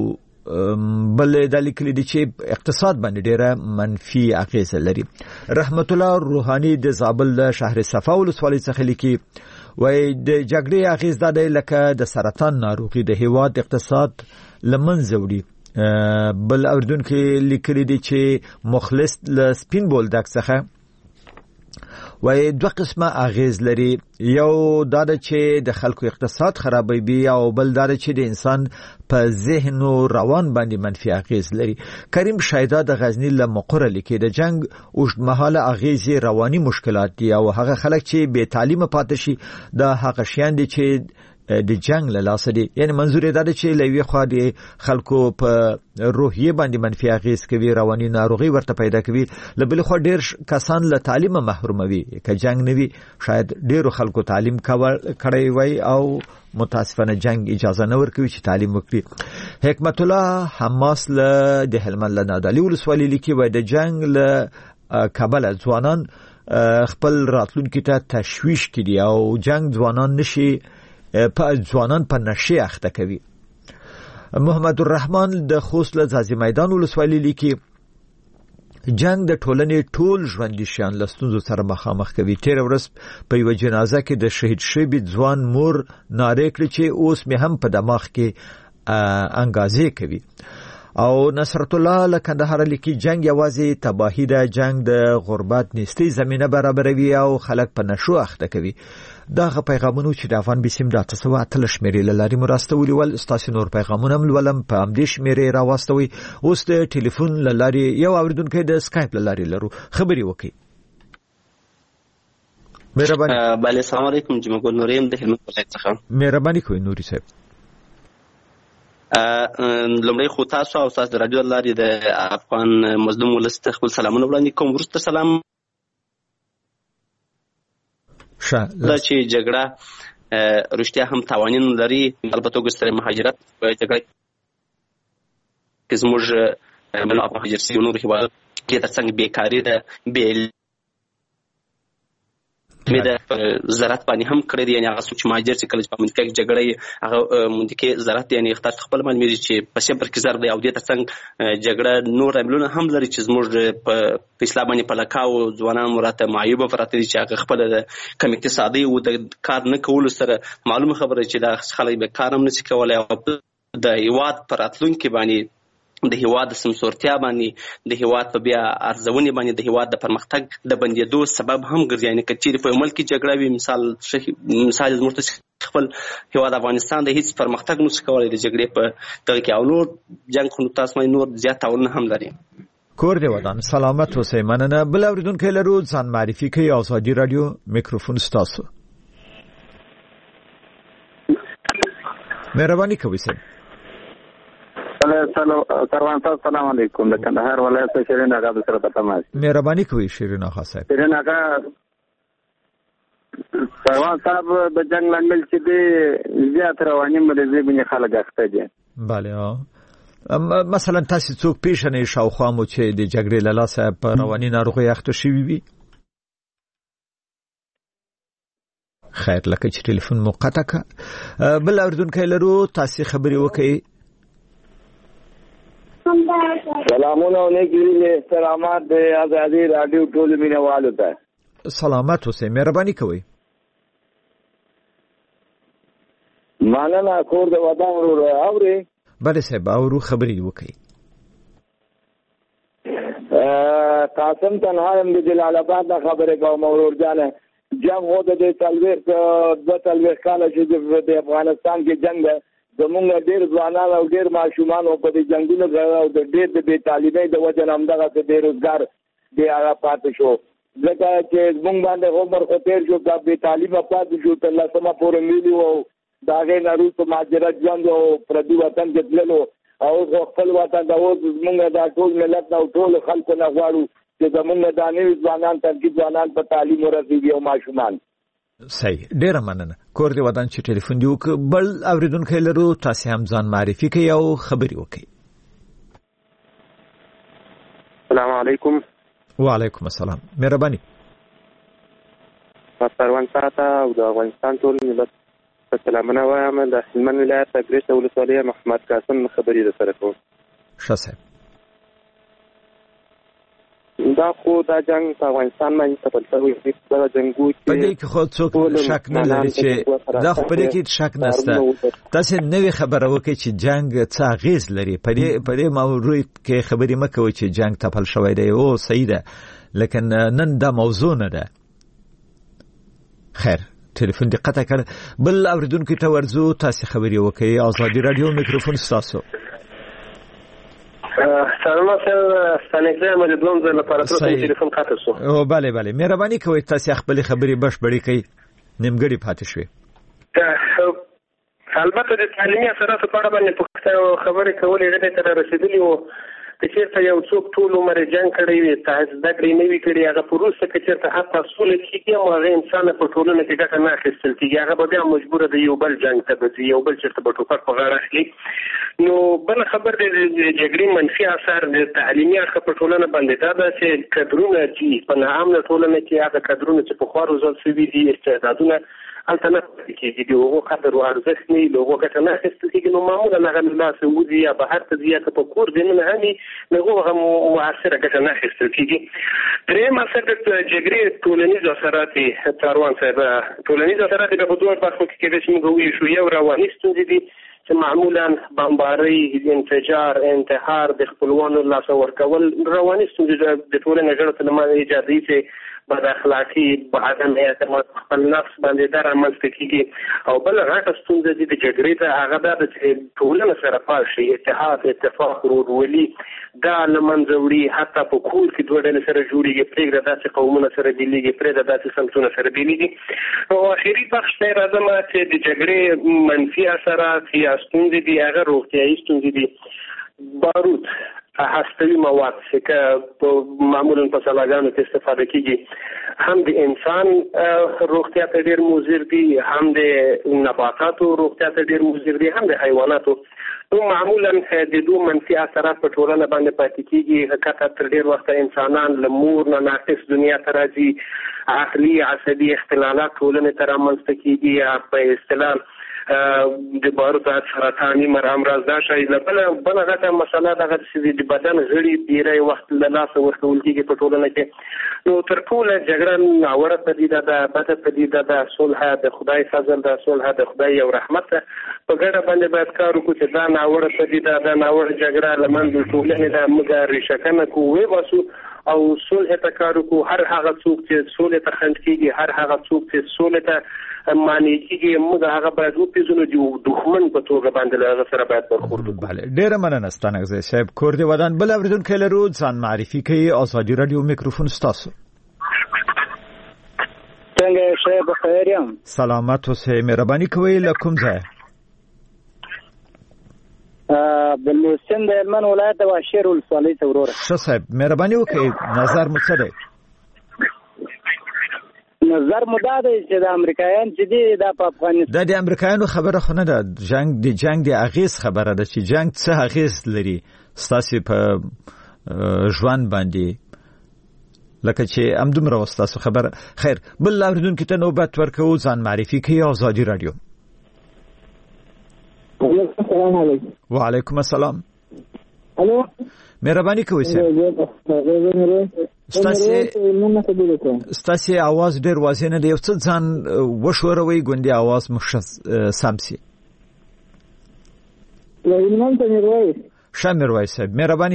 بل د لیکلي دي چې اقتصاد باندې ډیره منفي اغیزه لري. رحمت الله روحانی د زابل شهر صفا ولسوالۍ څخه لیکي، وای د جګړې اغیز د لکه د سرطان ناروغي د هیواد اقتصاد لمنځه وړي. بل اوریدونکو لیکلي دي چې مخلص ل سپین بولدک څخه وای دوه قسمه اغیز لري، یو دا چې د خلکو اقتصاد خرابوي او بل دا چې د انسان په ذهن او روان باندې منفي اغیز لري. کریم شایدا د غزنی له مقره لیکي د جنگ اوږدمهاله اغیز رواني مشکلات دي او هغه خلک چې بے تعلیمه پاتې شي دا هغه شیان دي چې د جنگ له لاسه دي. یعنی منظور دا دی چې لوي خو د خلکو په روحیه باندې منفي اغیز کوي، رواني ناروغي ورته پیدا کوي. لبل خو ډیر کسان له تعلیم محروموي. که جنگ نوي شاید ډیرو خلکو تعلیم کړی وای او متاسفانه جنگ اجازه نه ورکوي چې تعلیم وکړي. حکمت الله حماس له د هلمند له نادعلي ولسوالۍ لیکي، وای د جنگ له کابل ځوانان خپل راتلونکي ته تشویش کړي او جنگ ځوانان نشي ځوانان په نشي اخته کوي. محمد الرحمن د خوست له ځاځي میدان ولسوالۍ لیکي، جنگ د ټولنې ټول ژوندي شیان له ستونزو سره مخامخ کوي. تیر ورځ په یو جنازه کې د شهید شوی ځوان مور ناره کړې چې اوس مې هم په دماغ کې انګازې کوي. او نصرت الله له کندهار لیکي، جنگ یوازې تباہی ده، جنگ د غربت نيستي زمينه برابروي او خلک په نشو اخته کوي. داغه پیغامونو چې د افغان بسیم د 813 شمیرې لاري مراستولي ول استاسو نور پیغامونه ولم په امدې شمیرې راوستوي. اوس د ټلیفون لاري یو اوریدونکو د اسکایپ لاري لرو خبري وکي. مهرباني. بله السلام علیکم، جمعه ګل نوریم د هلمند ولایت څخه. مهرباني کوئ نوري صاحب. لومړی خو تاسو او تاسو د رادیو لارې د افغان مظلوم ولس ته خپل سلامونه وړاندې کوم. وروسته سلام دا چې جګړه رښتیا هم تاوانین لري، البته ګستر مهاجرت په جګړه کې زموږ مهاجر سي نور هیواد کې ترڅنګ بیکاری ده، مې د زراعت باندې هم کړی دی. یعنې هغه څوک چې مهاجر چې کله چې په منطقه کې جګړه یې هغه منطقې زراعت یعنې تاسو خپل معلومېږي چې په صفر کې ضرب دی او دې ترڅنګ جګړه نور عاملونه هم لري چې زموږ په اسلام باندې په لکاو ځوانان راته معیوبه پراته دي چې هغه خپله د کم اقتصادي او د کار نه کولو سره معلومه خبره چې دا خلک به کار هم نشي کولی او د هېواد په راتلونکي باندې د هېواد د سمسورتیا باندې د هېواد په بیا ارزونې باندې د هېواد د پرمختګ د بندېدو سبب هم ګرځي. یعنې که چېرې په یو ملک کې جګړه وي، مثال زموږ ته خپل هېواد افغانستان د هېڅ پرمختګ نشي کولی د جګړې په دغه کې، او نور جنګ خو تاسو باندې نور زیات تاوانونه هم لري. کور دې ودان، سلامت اوسئ. مننه. بل اورېدونکی لرو، ځان معرفي کوي. ازادي راډیو میکروفون ستاسو. مهرباني کوئ صاحب. السلام علیکم. د کندهار ولایت شیرین آقا د سره تماس. مهرباني کوئ شیرین آقا صاحب. شیرین آقا سروان صاحب د جنگ لامل چې دی زیات رواني مریضي بني خلک اخته دي. بله. مثلا تاسو څوک پیژنئ شاوخوا مو چې د جګړې له لاسه په رواني ناروغۍ اخته شوي وي؟ خیر، لکه چې ټلیفون مو قطع کړه. بل اورېدونکی لرو، تاسو خبرې وکړئ. سلامونه او نیکی احترامات د ازادي رادیو ټول مینوالو ته. سلامت اوسئ. مهرباني کوئ. مننه. کور د ودان ورو اوري. بله صاحب، اورو خبرې وکړئ. قاسم تنها هم د جلال آباد نه خبرې کوم. ورور جانه جنگ هو د 42 کاله چې د افغانستان کې جنگ ده، زمونږ ډېر ځوانان او ډېر ماشومان په دې جنګونو او د ډېر د بې تعلیمۍ د وجه نه همدغه بېروزګار دی هغه پاتې شو. ځکه چې زمونږ باندې عمر خو تېر شو، دا بې تعلیمه پاتې شو، تر لسمه پورې ملي و او د هغې نه وروسته مهاجرت ژوند او پردي وطن کې تللو او خپل وطن د اوس زمونږ دا ټول ملت نه او ټولو خلکو نه غواړو چې زمونږ دا نوي ځوانان ترکیب ځوانان په تعلیم ورسېږي او ماشومان. صحیح، ډیره مننه. کور دې ودان چې ټلیفون دی وک. بل اوریدونکو لرو، تاسو هم ځان معرفي کړئ او خبري وکړئ. السلام علیکم. وعلیکم السلام. مهرباني. سروان ساته او د افغانستان ټول ملت سلامونه وایم. د هلمند ولایت اګریس ولسوالۍ محمد قاسم خبري در سره کوم. ښه صاحب. دا خو دا جنگ په افغانستان باندې تپل شوی دی. دا جنگو په دې کې خو څوک شک نه لري چې دا خو په دې کې شک نشته. تاسو نوې خبره وکړئ چې جنگ څه اغیز لري. په دې موضوع کې خبرې مه کوئ چې جنگ تپل شوی دی. او صحیح ده، لیکن نن دا موضوع نه ده. خیر، ټلیفون دې قطع کړ. بل اوریدونکو ته ورځو، تاسو خبرې وکړئ. ازادي راډیو میکروفون ستاسو. سلام سره ستنګره مې دوم ځل لپاره تاسو ټلیفون قطع شو. او بله مهرباني کوئ تاسو خپل خبرې بشپړې کړئ، نیمګړې پاتې شوې. البته د تعلیمي اثراتو په اړه باندې پوښتنه خبرې کولې غوښتل تر رسیدلی وو. که چېرته یو څوک ټول عمر جنګ کړی وي، زده کړې نه وي کړې، هغه په وروسته که چېرته حتی سوله کېږي او هغه انسان په ټولنه کې ګټه نه اخیستل کېږي، هغه به بیا مجبوره د یو بل جنګ ته به ځي، یو بل چېرته به ټوپک په غاړه اخلي. نو بله خبر د جګړې منفي اثر د تعلیمي اړخه په ټولنه باندې دا ده چې کدرونه چې په ناامنه ټولنه کې هغه کدرونه چې پخوا روزل شوي دي، استعدادونه هلته نه پاتې کېږي، د هغو قدر او ارزښت نه وي، د هغو ګټه نه اخیستل کېږي. نو معمولا هغه له لاسه وځي یا بهر ته ځي یا که په کور دننه هم وي، د هغو هغه مؤثره ګټه نه اخیستل کېږي. درېیم اثر د جګړې ټولنیز اثرات دي. کاروان صاحب، ټولنیز اثرات به په دوه برخو کې کېدای شي موږ وویل شو. یو رواني ستونزې دي چې معمولا بمبارۍ، انفجار، انتحار، د خپلوانو لاسه ورکول رواني ستونزې د ټولنې غړو ته له منځه ایجادوي چې بد اخلاقي، عدم اعتماد خپل نفس باندې دا رامنځته کېږي. او بل غټه ستونزه دي د جګړې ته، هغه دا ده چې ټولنه سره پاش شي، اتحاد، اتفاق، ورورولي دا له منځه وړي. حتی په کور کې دوه ډلې سره جوړېږي، پرېږده داسې قومونه سره بېلېږي، پرېږده داسې سمتونه سره بېلېږي. او اخري بخش ته راځم چې د جګړې منفي اثرات یا یا ستونزې دي هغه روغتیایي ستونزې دي. بارود، هستوي مواد چې معمولا په سلاګانو کې استفاده کیږي هم د انسان روغتیا ته ډیر مضر دي، هم د نباتاتو روغتیا ته ډیر مضر دي، هم د حیواناتو. نو معمولا د دوه منفي اثرات په ټولنه باندې پاتې کیږي. حقیقت تر ډیر وخت انسانان له مور نه ناقص دنیا ته راځي، عقلي عصبي اختلالات ټولنې ته رامنځته کیږي، په اصطلاح د بارود سرطاني امراض دا شی بل غټه مسله دغه چې د بدن غړي ډیری وخت له لاسه ورکول کېږي په ټولنه کې. نو تر ټوله جګړه ناوړه پدیده ده، بده پدیده ده. صلح د خدای فضل ده، صلح د خدای یو رحمت ده. په ګډه باندې باید کار وکړو چې دا ناوړه پدیده ده، ناوړه جګړه له منځه ټولنې ده موږ ریشهکنه کوو، وباسو او صلح ته کار وکړو. هر هغه څوک چې صلح ته خنډ کېږي، هر هغه څوک چې صلح ته معنی کېږي، موږ هغه باید وپېژنو چې دښمن په توګه باندې له هغه سره باید برخورد وکړو. بله، ډېره مننه ستانکزی صاحب. کور دې ودان. بل اورېدونکی لرو، ځان معرفي کوي. ازادي راډیو میکروفون ستاسو. څنګه ښه بخیر یم؟ سلامت اوسئ. مهرباني کوئ له کوم ځایه؟ بلوچستان د هلمند ولایت د واشیر ولسوالۍ ته وروره. ښه صاحب، مهرباني وکړئ، نظر مو څه دی؟ نظر مو دا دی چې د امریکایان چې دی دا په افغانستان دا د امریکایانو خبره خو نه ده، جنگ د اغیز خبره ده چې جنگ څه اغیز لري ستاسو په ژوند باندې، لکه چې همدومره ستاسو خبره. خیر، بل اوریدونکو ته نوبت ورکوو. ځان معرفي کوي. ازادي راډیو. السلام علیکم. وعلیکم السلام. الو، مهرباني کوئ سر. ستاسو आवाज ډیر واضح نه دی. یو څه ځان وشوروي، ګوندې आवाज مخ سمسي. لایمان ته میروي. شامروي صاحب، مهرباني.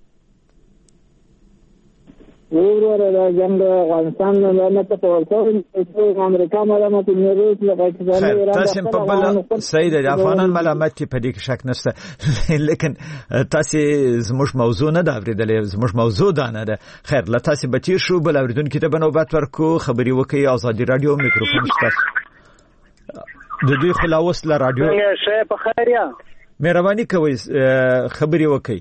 وروره دا جنگ افغانستان نه ته په ورته چې امریکا ملامت نه روس له پاکستان ایران تاسو په بل سید د افغانان ملامت په دې کې شک نشته، لیکن تاسو زموږ موضوع نه دا ورېدلې، زموږ موضوع دا نه ده. خیر، له تاسو بچی شو. بل اوریدونکو ته بنوبت ورکو. خبري وکي. ازادي راډیو میکروفون ستاسو. د دوی خلاص له راډیو. ښه په خیر یا مهرباني کوئ، خبري وکي.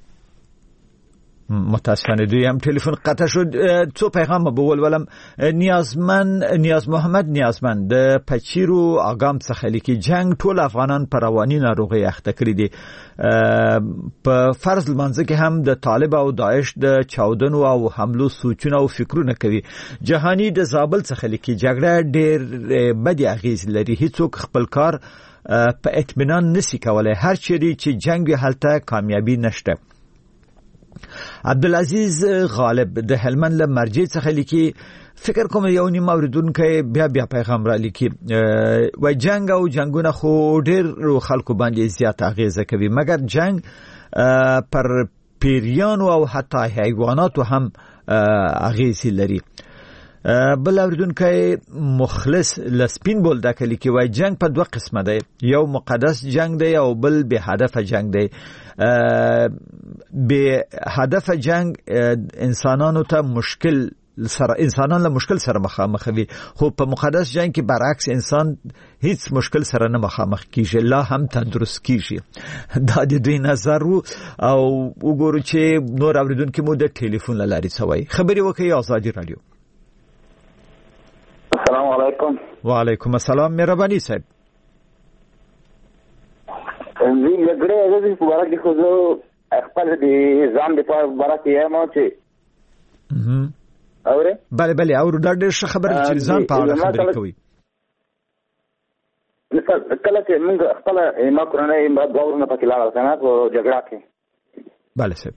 متاسفانه دوی هم تلیفن قطع شد. څو پیغام به ولولم. نیاز محمد نیازمند د پچیرو اقام څخه لیکي جنگ ټول افغانان پر رواني ناروغي اخته کړی دي. په فرض لمانځه کې هم د طالب او داعش د چاودنو او حملو سوچونه او فکرونه کوي. جهانی د زابل څخه لیکي جګړه ډېر بدی اغیز لري، هیڅوک خپل کار په اطمینان نسی کولای، هر چیرې چې جنگ وي هلته کامیابی نشته. عبدالعزیز غالب د هلمند له مرجع څخه لیکي فکر کوم یو نیم اوریدونکو بیا پیغام را لیکي و جنگ او جنگونه خو ډیر خلکو باندې زیات اغیزه کوي، مګر جنگ پر پیریانو او حتی حیواناتو هم اغیزه لري. بل اوریدونکو مخلص لسپین بولده کلی کې وای جنگ په دوه قسمه دی، یو مقدس جنگ دی او بل به هدف جنگ دی. به هدف جنگ انسانانو ته انسانان له مشکل سره مخامخ وي، خو په مقدس جنگ کې برعکس انسان هیڅ مشکل سره نه مخامخ کیږي، لا هم تندرست کیږي. دا د دوی نظر وو او وګورو چې نور اوریدونکو مو د ټلیفون لاري سوي. خبري وکي. ازادي راډیو. السلام علیکم. وعلیکم السلام. مهرباني صاحب. زه لګره د مبارک خو خپل د ځان د پاره مبارک یم چې اوره بله او دا ډېر ښه خبره چې ځان په اړه خبرې کوي. کله چې موږ خپل ما کورنۍ ما باورونه پکې لاړل کنه په جګړه کې. بله صاحب.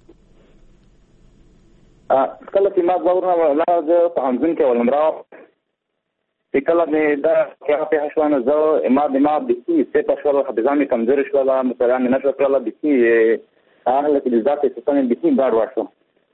کله چې ما باورونه لاړل په همزن کې ولمرا کله مې دا کې په حشوانه زو ما د ما د سی په شوال حافظانه کمزوري شو، مثلا نه شو کړل د سی اهله کې ذاتي څه د سی بار ورشو.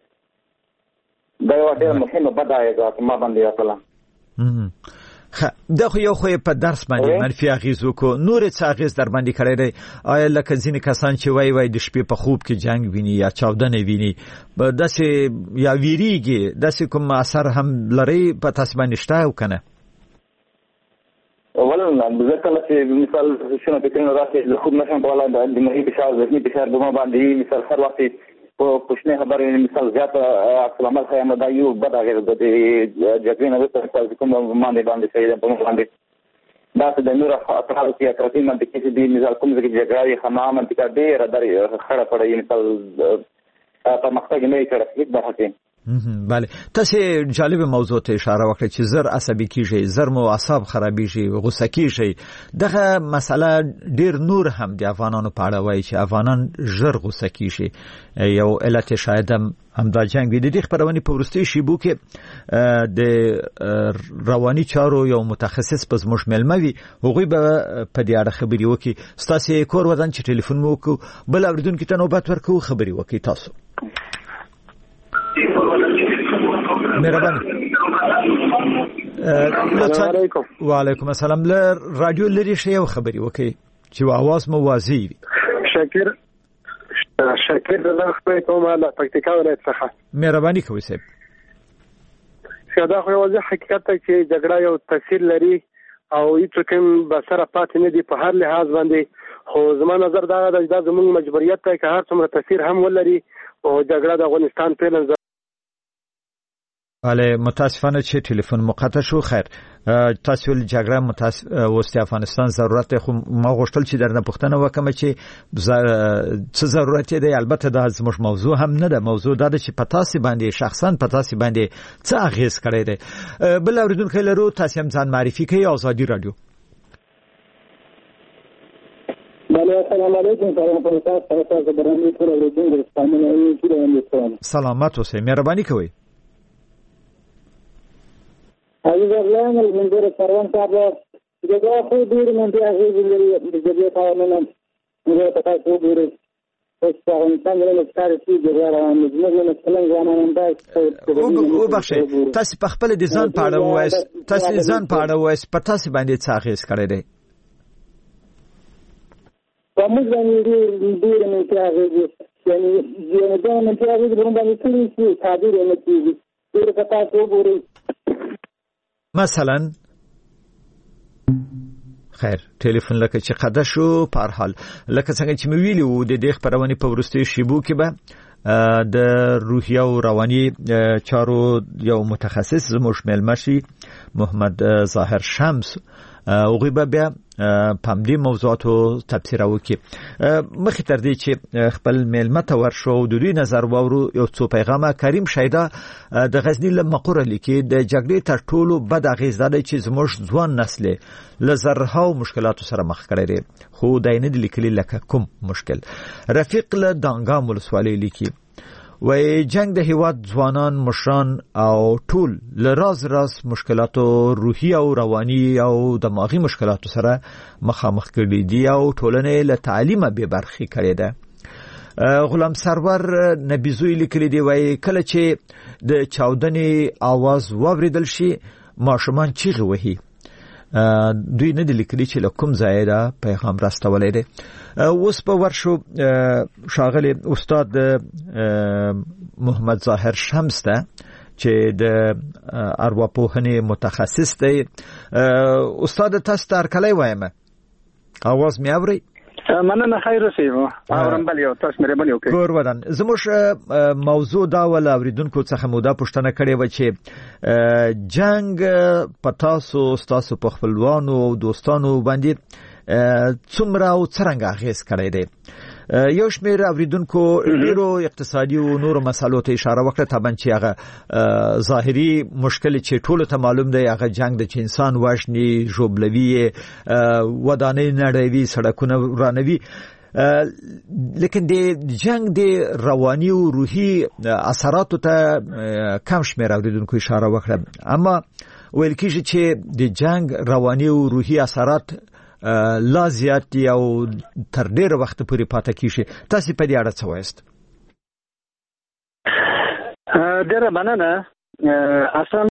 دا یو ډېر مهمه بدايه ده چې ما باندې وکړه. دا خو یو خو په درس باندې منفي اغیز وکړو، نور څه اغیز در باندې کړی دی؟ آیا لکه ځینې کسان چې وای د شپې په خوب کې جنگ ویني یا چاودنه ویني داسې یا ویریږي، داسې کوم اثر هم لري په تاسو باندې شته او کنه؟ ول ځکه چې مثال شنو فکرونه راځي له خوب نشم کولای د دماغي فشار ذهني فشار دوه باندې مثال هر وخت په کوښښ خبرې مثال زیاته عکس العمل خیمه دا یو بد اغېز د جګړې نه وروسته کوم باندې شي د باندې دا د نور افراد چې اکراتي منطقې دي مثال کوم ځای کې جګړه خامه منطقه ډېره درې خړه پړې مثال په مختګ نه کړی د هڅې بله تاسو جالب موضوع ته اشاره وکړه چې زر عصبي کیږي زر مو اعصاب خرابېږي غوسه کیږي دغه مسله ډیر نور هم د افغانانو په اړه وایي چې افغانان زر غوسه کیږي یو علت شاید همدا جنگ دی. د دې خبرونه په ورستي شیبو کې د رواني چارو یو متخصص په زموږ ملموي هغوی به په دې اړه خبري وکړي. تاسو کور ودان چې ټلیفون مو وکړو بل اوریدونکو ته نوبت ورکړو خبري وکړي. تاسو مهرباني. وعلیکم السلام. له رادیو لري شی او خبري وکړي چې आवाज مو واضح وي. شاکر الله خپل کومه له پکتیکا ولایت څخه. مهرباني کوئ صاحب. دا خو واضح حقیقت ته چې جګړه یو تاثیر لري او هیڅ کوم بسره پاتې نه دی په هر لحاظ باندې. خو زما نظر دا د زموږ مجبوریت ته که هر څومره تاثیر هم ولري او جګړه د افغانستان په بله متاسفانه چې ټلیفون مقطع شو. خیر تاسو ول جګړه وست افغانستان ضرورت خو ما غوښتل چې درنه پوښتنه وکم چې څه ضرورت دی. البته دا زموږ موضوع هم نه ده. موضوع دا چې پتاسي باندې شخصا پتاسي باندې څه اغیز کړی دی. بل اوریدونکو لرو تاسو هم ځان معرفي کړئ. آزادي رادیو. بله السلام علیکم. سلامات اوسئ. مهرباني کوئ. عزیز اغلام المنظر سروان صاحب جگہ خود دیر منطقه اغیزی لري د جګړې قوانینو موږ ته تاسو وګورئ چې افغانستان له لښکر کې جګړه روانه ده. موږ مثلا ځوانان دا وبخښئ تاسو په خپل د ځان په اړه وایئ. تاسو ځان په اړه وایئ په تاسو باندې څه اغیز کړی دی؟ په موږ باندې ډېر منطقه اغیزي یعنې دا منطقه اغیزي په موږ باندې کړي چې تعبیر نه کېږي. ډېر په تاسو وګورئ مثلا. خیر ټلیفون لکه چې قدا شو په هر حال لکه څنګه چې مې ویلي وو د دې خبرونه په ورستي شیبو کې به د روحیه او رواني چارو یو متخصص زموږ ملمشي محمد ظاهر شمس هغه به بیا په دې موضوعاتو تفسیر وکړي. مخکې تر دې چې خپل ملمه ته ورشو د دوی نظر واورو یو څو پیغامه کریم شیدا د غزنی له مقوره لیکي د جګړې تر ټولو بد اغیز ده چې زموږ ځوان نسل له زرهاو مشکلاتو سره مخ کړي دي خو دای نه لیکلي لکه کوم مشکل. رفیق له دانګام ولسوالۍ لیکي وای جنگ د هیواد ځوانان مشران او ټول له راز مشکلاتو روحي او رواني او دماغي مشکلاتو سره مخامخ کړي دي او ټولنه له تعلیمه به برخې کړي ده. غلام سرور نبیزوی لیکلی دی وای کله چې د چاودنې आवाज واوریدل شي ماشومان چیغې وهي. دوی نه لیکلي چې لکم زایده پیغام راستولې ده. اوس په ورشو شاغلی استاد محمد ظاهر شمس ته چې د ارواپوهنې متخصص دی. استاد تاسو تر کله وایم اواز مې اوري؟ مننه خیر اوسئ. اورم بل یو تاسو مې بل یو کې ګور ودان زموږ موضوع دا ول اوریدونکو څخه مودا پوښتنه کړې و چې جنگ پتاسو په خپلوانو او دوستانو باندې څومره او څنګه اغیز کړی دی. یو شمېر اوریدونکو ډیرو اقتصادي او نورو مسالو ته اشاره وکړه. طبعا چې هغه ظاهري مشکل چې ټولو ته معلوم دی هغه جنگ د انسان وژني ژوبلوي ودانې نړیوي سړکونه ورانوي. لیکن د جنگ د رواني او روحي اثراتو ته کم شمېر اوریدونکو اشاره وکړه. اما ویل کېږي چې د جنگ رواني او روحي اثرات لا زیات دی او تر ډیره وخت پورې پاتې کیږي. تاسو په دې اړه څه وایست؟ ډیره مننه. اصلا